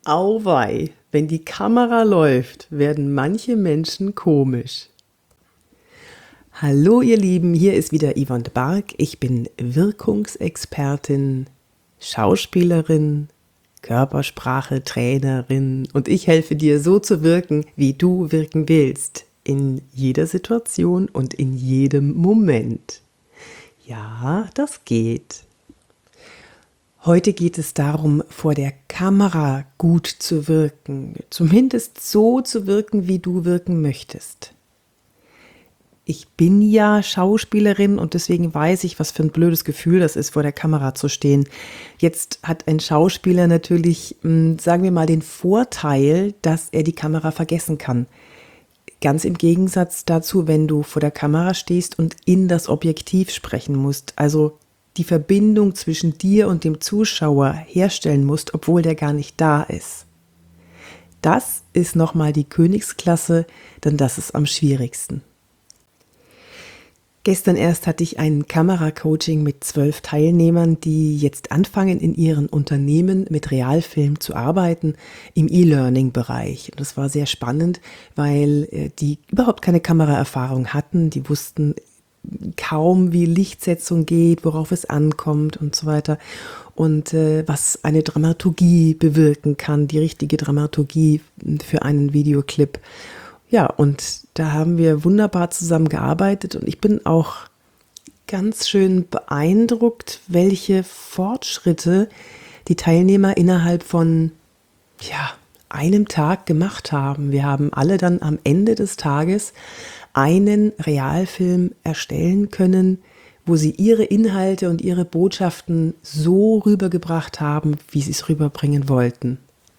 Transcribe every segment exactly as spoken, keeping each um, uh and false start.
Auweih, wenn die Kamera läuft, werden manche Menschen komisch. Hallo ihr Lieben, hier ist wieder Yvonne de Barg. Ich bin Wirkungsexpertin, Schauspielerin, Körpersprache-Trainerin und ich helfe dir so zu wirken, wie du wirken willst. In jeder Situation und in jedem Moment. Ja, das geht. Heute geht es darum, vor der Kamera gut zu wirken, zumindest so zu wirken, wie du wirken möchtest. Ich bin ja Schauspielerin und deswegen weiß ich, was für ein blödes Gefühl das ist, vor der Kamera zu stehen. Jetzt hat ein Schauspieler natürlich, sagen wir mal, den Vorteil, dass er die Kamera vergessen kann. Ganz im Gegensatz dazu, wenn du vor der Kamera stehst und in das Objektiv sprechen musst, also die Verbindung zwischen dir und dem Zuschauer herstellen musst, obwohl der gar nicht da ist. Das ist nochmal die Königsklasse, denn das ist am schwierigsten. Gestern erst hatte ich ein Kameracoaching mit zwölf Teilnehmern, die jetzt anfangen, in ihren Unternehmen mit Realfilm zu arbeiten im E-Learning-Bereich. Und das war sehr spannend, weil die überhaupt keine Kameraerfahrung hatten. Die wussten kaum, wie Lichtsetzung geht, worauf es ankommt und so weiter. Und äh, was eine Dramaturgie bewirken kann, die richtige Dramaturgie für einen Videoclip. Ja, und da haben wir wunderbar zusammengearbeitet und ich bin auch ganz schön beeindruckt, welche Fortschritte die Teilnehmer innerhalb von ja, einem Tag gemacht haben. Wir haben alle dann am Ende des Tages einen Realfilm erstellen können, wo sie ihre Inhalte und ihre Botschaften so rübergebracht haben, wie sie es rüberbringen wollten.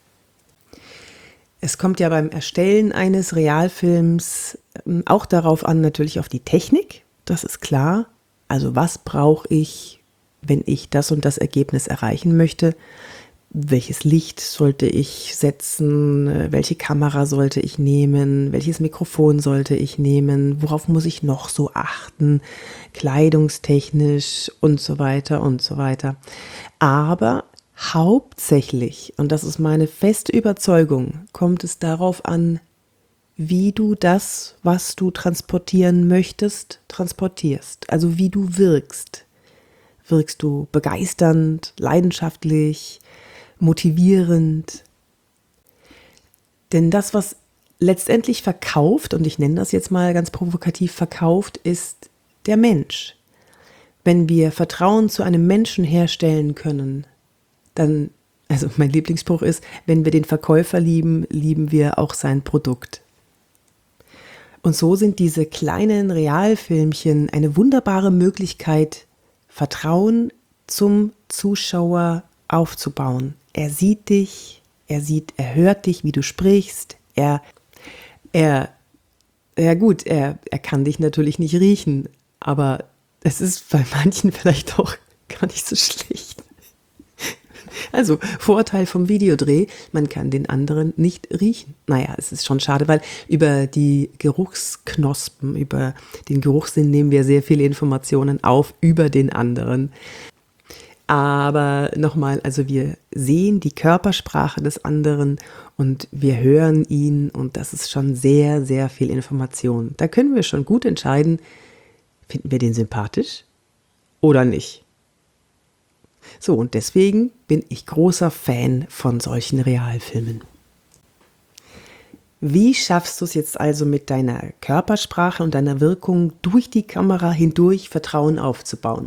Es kommt ja beim Erstellen eines Realfilms auch darauf an, natürlich auf die Technik, das ist klar. Also was brauche ich, wenn ich das und das Ergebnis erreichen möchte? Welches Licht sollte ich setzen? Welche Kamera sollte ich nehmen? Welches Mikrofon sollte ich nehmen? Worauf muss ich noch so achten? Kleidungstechnisch und so weiter und so weiter. Aber hauptsächlich, und das ist meine feste Überzeugung, kommt es darauf an, wie du das, was du transportieren möchtest, transportierst. Also wie du wirkst. Wirkst du begeisternd, leidenschaftlich, motivierend? Denn das, was letztendlich verkauft, und ich nenne das jetzt mal ganz provokativ verkauft, ist der Mensch. Wenn wir Vertrauen zu einem Menschen herstellen können, dann, also mein Lieblingsspruch ist, wenn wir den Verkäufer lieben, lieben wir auch sein Produkt. Und so sind diese kleinen Realfilmchen eine wunderbare Möglichkeit, Vertrauen zum Zuschauer aufzubauen. Er sieht dich, er sieht, er hört dich, wie du sprichst, er, er, ja gut, er, er kann dich natürlich nicht riechen, aber es ist bei manchen vielleicht auch gar nicht so schlecht. Also Vorteil vom Videodreh, man kann den anderen nicht riechen. Naja, es ist schon schade, weil über die Geruchsknospen, über den Geruchssinn nehmen wir sehr viele Informationen auf über den anderen. Aber nochmal, also wir sehen die Körpersprache des anderen und wir hören ihn und das ist schon sehr, sehr viel Information. Da können wir schon gut entscheiden, finden wir den sympathisch oder nicht. So, und deswegen bin ich großer Fan von solchen Realfilmen. Wie schaffst du es jetzt also mit deiner Körpersprache und deiner Wirkung durch die Kamera hindurch Vertrauen aufzubauen?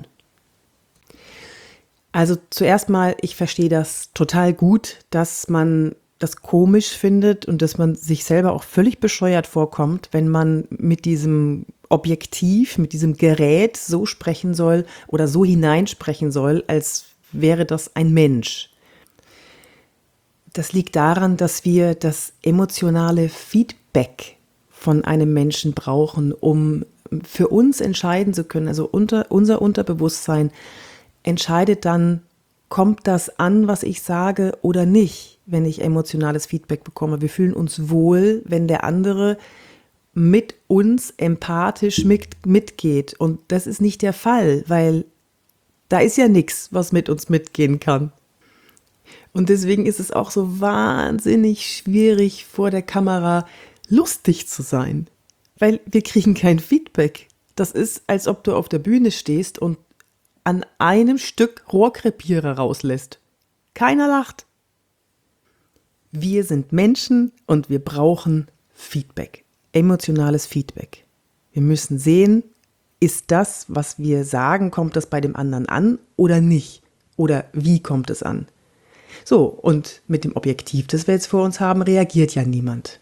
Also zuerst mal, ich verstehe das total gut, dass man das komisch findet und dass man sich selber auch völlig bescheuert vorkommt, wenn man mit diesem Objektiv, mit diesem Gerät so sprechen soll oder so hineinsprechen soll, als wäre das ein Mensch. Das liegt daran, dass wir das emotionale Feedback von einem Menschen brauchen, um für uns entscheiden zu können. Also unter, unser Unterbewusstsein entscheidet dann, kommt das an, was ich sage oder nicht, wenn ich emotionales Feedback bekomme. Wir fühlen uns wohl, wenn der andere mit uns empathisch mit, mitgeht. Und das ist nicht der Fall, weil da ist ja nichts, was mit uns mitgehen kann. Und deswegen ist es auch so wahnsinnig schwierig, vor der Kamera lustig zu sein, weil wir kriegen kein Feedback. Das ist, als ob du auf der Bühne stehst und an einem Stück Rohrkrepierer rauslässt. Keiner lacht. Wir sind Menschen und wir brauchen Feedback, emotionales Feedback. Wir müssen sehen, ist das, was wir sagen, kommt das bei dem anderen an oder nicht? Oder wie kommt es an? So, und mit dem Objektiv, das wir jetzt vor uns haben, reagiert ja niemand.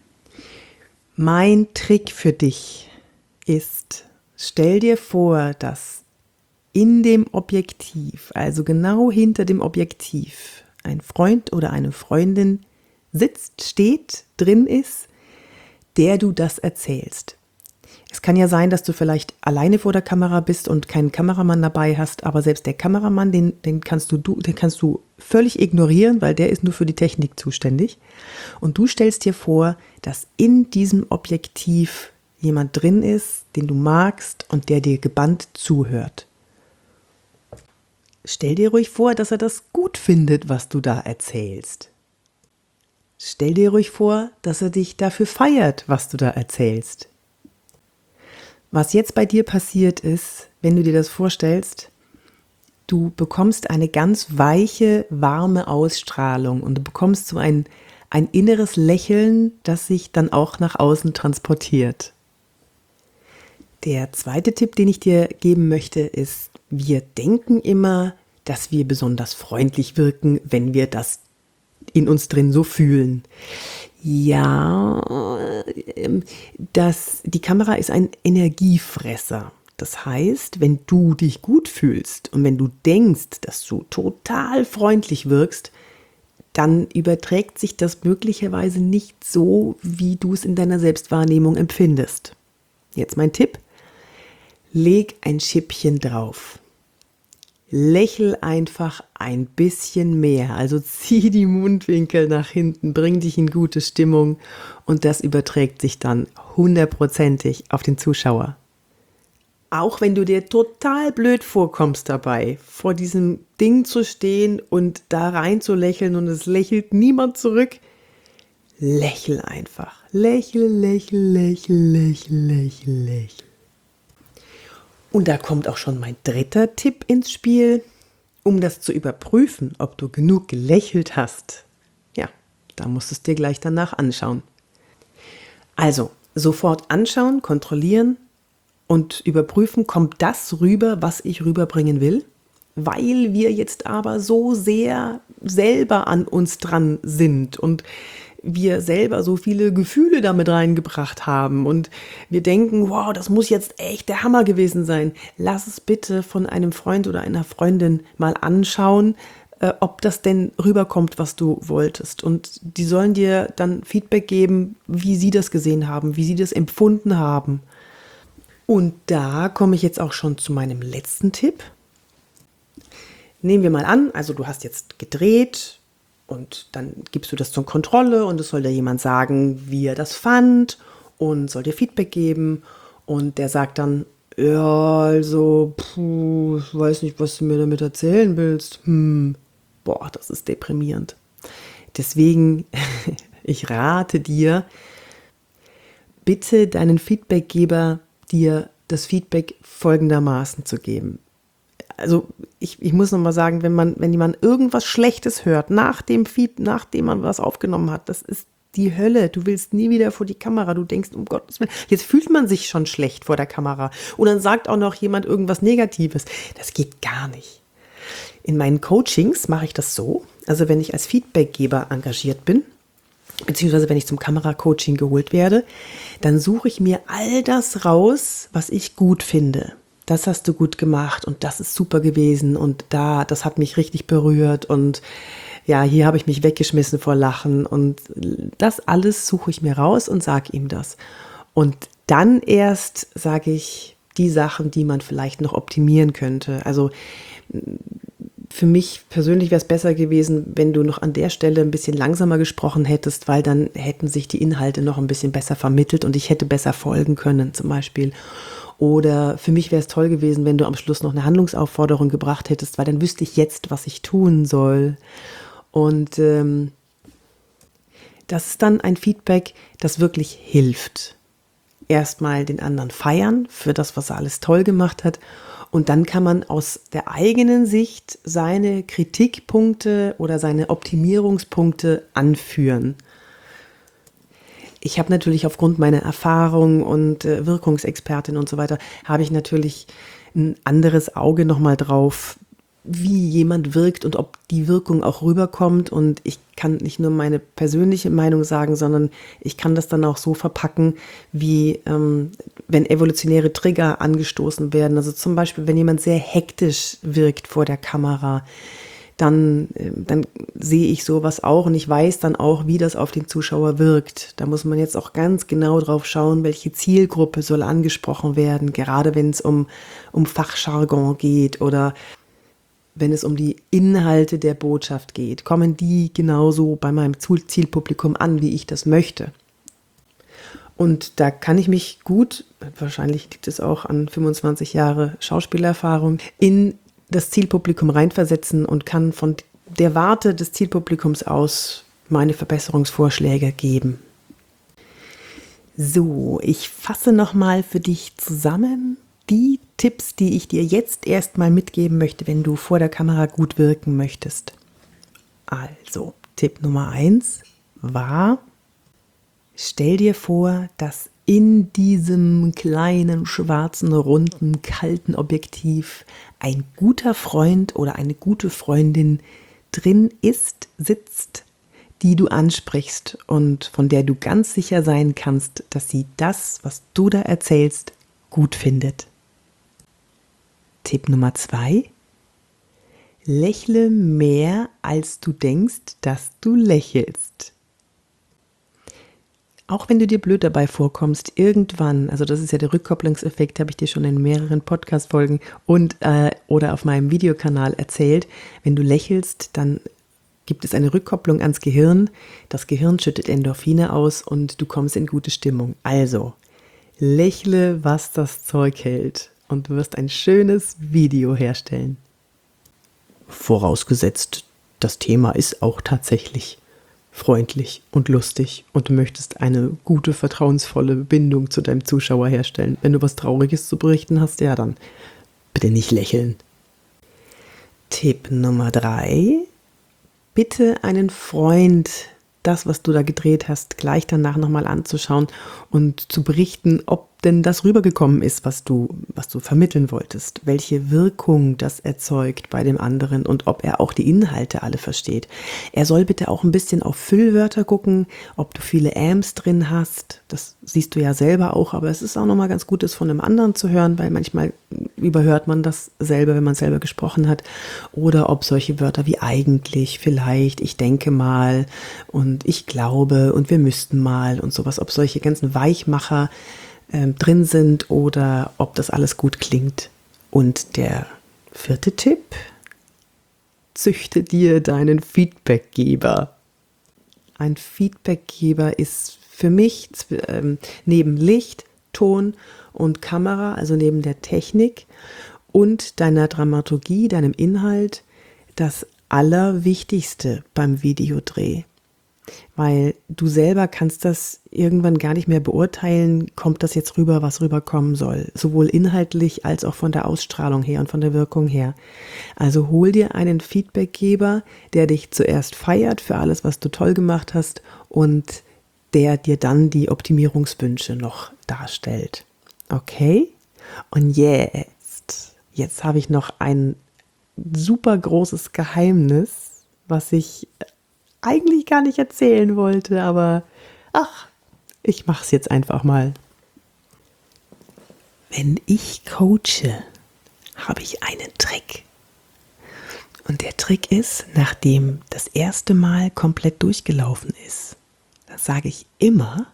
Mein Trick für dich ist, stell dir vor, dass in dem Objektiv, also genau hinter dem Objektiv, ein Freund oder eine Freundin sitzt, steht, drin ist, der du das erzählst. Es kann ja sein, dass du vielleicht alleine vor der Kamera bist und keinen Kameramann dabei hast, aber selbst der Kameramann, den, den, kannst du, den kannst du völlig ignorieren, weil der ist nur für die Technik zuständig. Und du stellst dir vor, dass in diesem Objektiv jemand drin ist, den du magst und der dir gebannt zuhört. Stell dir ruhig vor, dass er das gut findet, was du da erzählst. Stell dir ruhig vor, dass er dich dafür feiert, was du da erzählst. Was jetzt bei dir passiert ist, wenn du dir das vorstellst, du bekommst eine ganz weiche, warme Ausstrahlung und du bekommst so ein, ein inneres Lächeln, das sich dann auch nach außen transportiert. Der zweite Tipp, den ich dir geben möchte, ist, wir denken immer, dass wir besonders freundlich wirken, wenn wir das in uns drin so fühlen. Ja, das, die Kamera ist ein Energiefresser. Das heißt, wenn du dich gut fühlst und wenn du denkst, dass du total freundlich wirkst, dann überträgt sich das möglicherweise nicht so, wie du es in deiner Selbstwahrnehmung empfindest. Jetzt mein Tipp: Leg ein Schippchen drauf. Lächel einfach ein bisschen mehr, also zieh die Mundwinkel nach hinten, bring dich in gute Stimmung und das überträgt sich dann hundertprozentig auf den Zuschauer. Auch wenn du dir total blöd vorkommst dabei, vor diesem Ding zu stehen und da rein zu lächeln und es lächelt niemand zurück, lächel einfach. Lächel, lächel, lächel, lächel, lächel, lächel. Und da kommt auch schon mein dritter Tipp ins Spiel, um das zu überprüfen, ob du genug gelächelt hast. Ja, da musst du es dir gleich danach anschauen. Also, sofort anschauen, kontrollieren und überprüfen, kommt das rüber, was ich rüberbringen will? Weil wir jetzt aber so sehr selber an uns dran sind und wir selber so viele Gefühle damit reingebracht haben und wir denken, wow, das muss jetzt echt der Hammer gewesen sein. Lass es bitte von einem Freund oder einer Freundin mal anschauen, äh, ob das denn rüberkommt, was du wolltest. Und die sollen dir dann Feedback geben, wie sie das gesehen haben, wie sie das empfunden haben. Und da komme ich jetzt auch schon zu meinem letzten Tipp. Nehmen wir mal an, also du hast jetzt gedreht, und dann gibst du das zur Kontrolle und es soll dir jemand sagen, wie er das fand und soll dir Feedback geben. Und der sagt dann, ja, also, puh, ich weiß nicht, was du mir damit erzählen willst. Hm, boah, das ist deprimierend. Deswegen, ich rate dir, bitte deinen Feedbackgeber, dir das Feedback folgendermaßen zu geben. Also ich, ich muss nochmal sagen, wenn man, wenn jemand irgendwas Schlechtes hört, nach dem Feed, nachdem man was aufgenommen hat, das ist die Hölle. Du willst nie wieder vor die Kamera. Du denkst, um Gottes Willen, jetzt fühlt man sich schon schlecht vor der Kamera. Und dann sagt auch noch jemand irgendwas Negatives. Das geht gar nicht. In meinen Coachings mache ich das so, also wenn ich als Feedbackgeber engagiert bin, beziehungsweise wenn ich zum Kameracoaching geholt werde, dann suche ich mir all das raus, was ich gut finde. Das hast du gut gemacht und das ist super gewesen und da, das hat mich richtig berührt und ja, hier habe ich mich weggeschmissen vor Lachen und das alles suche ich mir raus und sage ihm das. Und dann erst sage ich die Sachen, die man vielleicht noch optimieren könnte. Also für mich persönlich wäre es besser gewesen, wenn du noch an der Stelle ein bisschen langsamer gesprochen hättest, weil dann hätten sich die Inhalte noch ein bisschen besser vermittelt und ich hätte besser folgen können zum Beispiel. Oder für mich wäre es toll gewesen, wenn du am Schluss noch eine Handlungsaufforderung gebracht hättest, weil dann wüsste ich jetzt, was ich tun soll. Und ähm, das ist dann ein Feedback, das wirklich hilft. Erstmal den anderen feiern für das, was er alles toll gemacht hat. Und dann kann man aus der eigenen Sicht seine Kritikpunkte oder seine Optimierungspunkte anführen. Ich habe natürlich aufgrund meiner Erfahrung und äh, Wirkungsexpertin und so weiter, habe ich natürlich ein anderes Auge nochmal drauf, wie jemand wirkt und ob die Wirkung auch rüberkommt. Und ich kann nicht nur meine persönliche Meinung sagen, sondern ich kann das dann auch so verpacken, wie ähm, wenn evolutionäre Trigger angestoßen werden. Also zum Beispiel, wenn jemand sehr hektisch wirkt vor der Kamera, dann, äh, dann sehe ich sowas auch und ich weiß dann auch, wie das auf den Zuschauer wirkt. Da muss man jetzt auch ganz genau drauf schauen, welche Zielgruppe soll angesprochen werden, gerade wenn es um, um Fachjargon geht oder wenn es um die Inhalte der Botschaft geht, kommen die genauso bei meinem Zielpublikum an, wie ich das möchte. Und da kann ich mich gut, wahrscheinlich liegt es auch an fünfundzwanzig Jahre Schauspielerfahrung, in das Zielpublikum reinversetzen und kann von der Warte des Zielpublikums aus meine Verbesserungsvorschläge geben. So, ich fasse nochmal für dich zusammen die Tipps, die ich dir jetzt erstmal mitgeben möchte, wenn du vor der Kamera gut wirken möchtest. Also, Tipp Nummer eins war, stell dir vor, dass in diesem kleinen, schwarzen, runden, kalten Objektiv ein guter Freund oder eine gute Freundin drin ist, sitzt, die du ansprichst und von der du ganz sicher sein kannst, dass sie das, was du da erzählst, gut findet. Tipp Nummer zwei. Lächle mehr, als du denkst, dass du lächelst. Auch wenn du dir blöd dabei vorkommst, irgendwann, also das ist ja der Rückkopplungseffekt, habe ich dir schon in mehreren Podcast-Folgen und äh, oder auf meinem Videokanal erzählt, wenn du lächelst, dann gibt es eine Rückkopplung ans Gehirn. Das Gehirn schüttet Endorphine aus und du kommst in gute Stimmung. Also, lächle, was das Zeug hält. Und du wirst ein schönes Video herstellen. Vorausgesetzt, das Thema ist auch tatsächlich freundlich und lustig und du möchtest eine gute, vertrauensvolle Bindung zu deinem Zuschauer herstellen. Wenn du was Trauriges zu berichten hast, ja dann bitte nicht lächeln. Tipp Nummer drei. Bitte einen Freund, das, was du da gedreht hast, gleich danach nochmal anzuschauen und zu berichten, ob denn das rübergekommen ist, was du, was du vermitteln wolltest, welche Wirkung das erzeugt bei dem anderen und ob er auch die Inhalte alle versteht. Er soll bitte auch ein bisschen auf Füllwörter gucken, ob du viele Ams drin hast, das siehst du ja selber auch, aber es ist auch nochmal ganz gut, das von einem anderen zu hören, weil manchmal überhört man das selber, wenn man selber gesprochen hat, oder ob solche Wörter wie eigentlich, vielleicht, ich denke mal und ich glaube und wir müssten mal und sowas, ob solche ganzen Weichmacher ähm, drin sind oder ob das alles gut klingt. Und der vierte Tipp, züchte dir deinen Feedbackgeber. Ein Feedbackgeber ist für mich ähm, neben Licht, Ton und Kamera, also neben der Technik und deiner Dramaturgie, deinem Inhalt, das Allerwichtigste beim Videodreh. Weil du selber kannst das irgendwann gar nicht mehr beurteilen, kommt das jetzt rüber, was rüberkommen soll. Sowohl inhaltlich als auch von der Ausstrahlung her und von der Wirkung her. Also hol dir einen Feedbackgeber, der dich zuerst feiert für alles, was du toll gemacht hast und der dir dann die Optimierungswünsche noch darstellt. Okay? Und jetzt, jetzt habe ich noch ein super großes Geheimnis, was ich eigentlich gar nicht erzählen wollte, aber ach, ich mache es jetzt einfach mal. Wenn ich coache, habe ich einen Trick. Und der Trick ist, nachdem das erste Mal komplett durchgelaufen ist, da sage ich immer,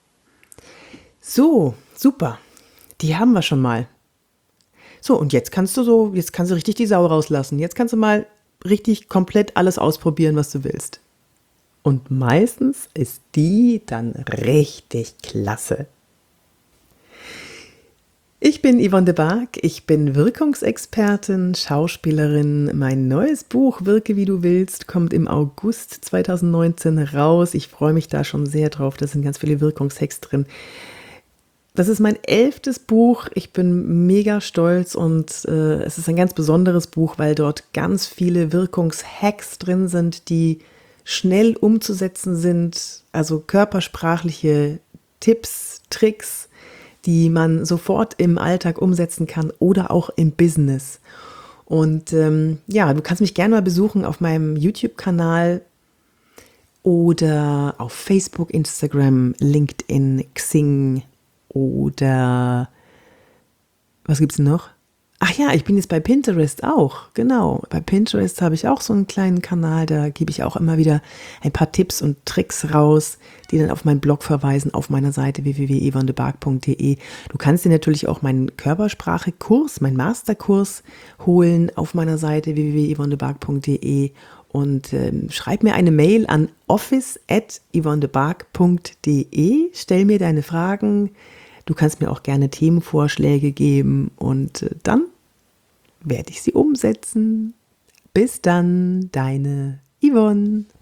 so, super, die haben wir schon mal. So, und jetzt kannst du so, jetzt kannst du richtig die Sau rauslassen. Jetzt kannst du mal richtig komplett alles ausprobieren, was du willst. Und meistens ist die dann richtig klasse. Ich bin Yvonne de Barg, ich bin Wirkungsexpertin, Schauspielerin. Mein neues Buch Wirke wie du willst kommt im August zweitausendneunzehn raus. Ich freue mich da schon sehr drauf, da sind ganz viele Wirkungshacks drin. Das ist mein elftes Buch, ich bin mega stolz und äh, es ist ein ganz besonderes Buch, weil dort ganz viele Wirkungshacks drin sind, die schnell umzusetzen sind, also körpersprachliche Tipps, Tricks, die man sofort im Alltag umsetzen kann oder auch im Business. Und ähm, ja, du kannst mich gerne mal besuchen auf meinem YouTube-Kanal oder auf Facebook, Instagram, LinkedIn, Xing oder was gibt's noch? Ach ja, ich bin jetzt bei Pinterest auch, genau. Bei Pinterest habe ich auch so einen kleinen Kanal, da gebe ich auch immer wieder ein paar Tipps und Tricks raus, die dann auf meinen Blog verweisen, auf meiner Seite w w w punkt yvonne de barg punkt d e. Du kannst dir natürlich auch meinen Körpersprache-Kurs, meinen Masterkurs holen auf meiner Seite w w w punkt yvonne de barg punkt d e und ähm, schreib mir eine Mail an office at yvonne de barg punkt d e, stell mir deine Fragen. Du kannst mir auch gerne Themenvorschläge geben und dann werde ich sie umsetzen. Bis dann, deine Yvonne.